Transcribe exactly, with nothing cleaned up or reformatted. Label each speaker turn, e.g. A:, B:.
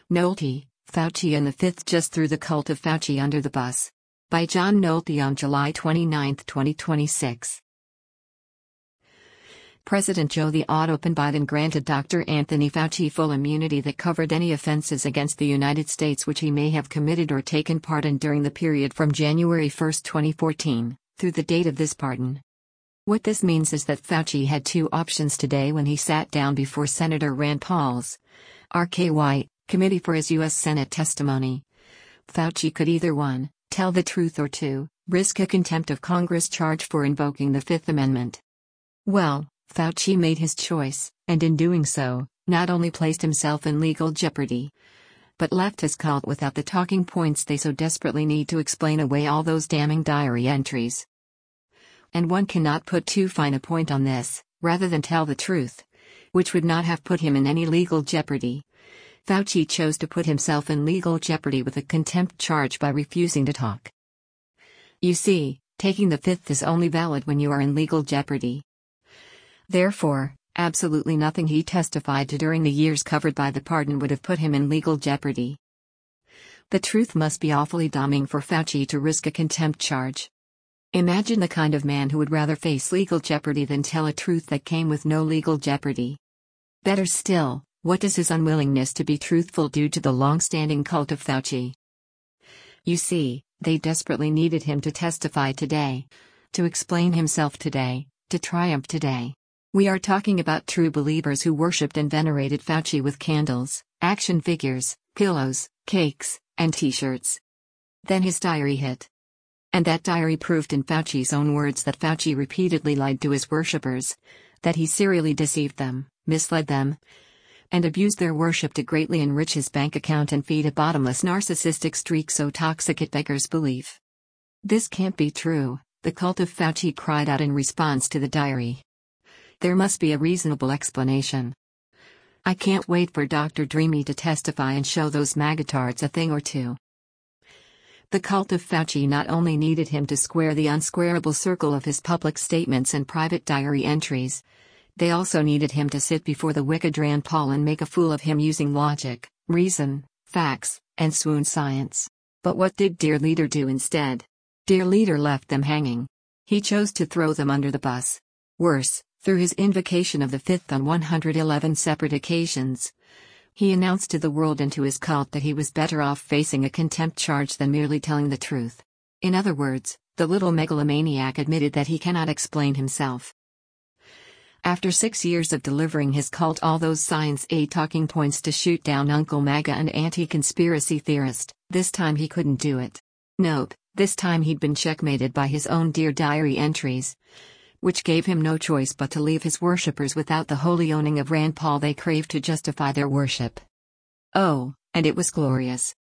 A: Nolte, Fauci and the Fifth just threw the cult of Fauci under the bus. By John Nolte on July twenty-ninth, twenty twenty-six. President Joe the Open Biden granted Doctor Anthony Fauci full immunity that covered any offenses against the United States which he may have committed or taken part in during the period from January first, twenty fourteen, through the date of this pardon. What this means is that Fauci had two options today when he sat down before Senator Rand Paul's R K Y Committee for his U S Senate testimony. Fauci could either one, tell the truth, or two, risk a contempt of Congress charge for invoking the Fifth Amendment. Well, Fauci made his choice, and in doing so, not only placed himself in legal jeopardy, but left his cult without the talking points they so desperately need to explain away all those damning diary entries. And one cannot put too fine a point on this, rather than tell the truth, which would not have put him in any legal jeopardy. Fauci chose to put himself in legal jeopardy with a contempt charge by refusing to talk. You see, taking the Fifth is only valid when you are in legal jeopardy. Therefore, absolutely nothing he testified to during the years covered by the pardon would have put him in legal jeopardy. The truth must be awfully damning for Fauci to risk a contempt charge. Imagine the kind of man who would rather face legal jeopardy than tell a truth that came with no legal jeopardy. Better still, what does his unwillingness to be truthful do to the long-standing cult of Fauci? You see, they desperately needed him to testify today, to explain himself today, to triumph today. We are talking about true believers who worshipped and venerated Fauci with candles, action figures, pillows, cakes, and t-shirts. Then his diary hit. And that diary proved in Fauci's own words that Fauci repeatedly lied to his worshippers, that he serially deceived them, misled them, and abused their worship to greatly enrich his bank account and feed a bottomless narcissistic streak so toxic it beggars belief. This can't be true, the cult of Fauci cried out in response to the diary. There must be a reasonable explanation. I can't wait for Doctor Dreamy to testify and show those magatards a thing or two. The cult of Fauci not only needed him to square the unsquareable circle of his public statements and private diary entries, they also needed him to sit before the wicked Rand Paul and make a fool of him using logic, reason, facts, and swoon science. But what did Dear Leader do instead? Dear Leader left them hanging. He chose to throw them under the bus. Worse, through his invocation of the Fifth on one hundred eleven separate occasions, he announced to the world and to his cult that he was better off facing a contempt charge than merely telling the truth. In other words, the little megalomaniac admitted that he cannot explain himself. After six years of delivering his cult all those Science A talking points to shoot down Uncle MAGA and anti-conspiracy theorist, this time he couldn't do it. Nope, this time he'd been checkmated by his own Dear Diary entries, which gave him no choice but to leave his worshippers without the holy owning of Rand Paul they craved to justify their worship. Oh, and it was glorious.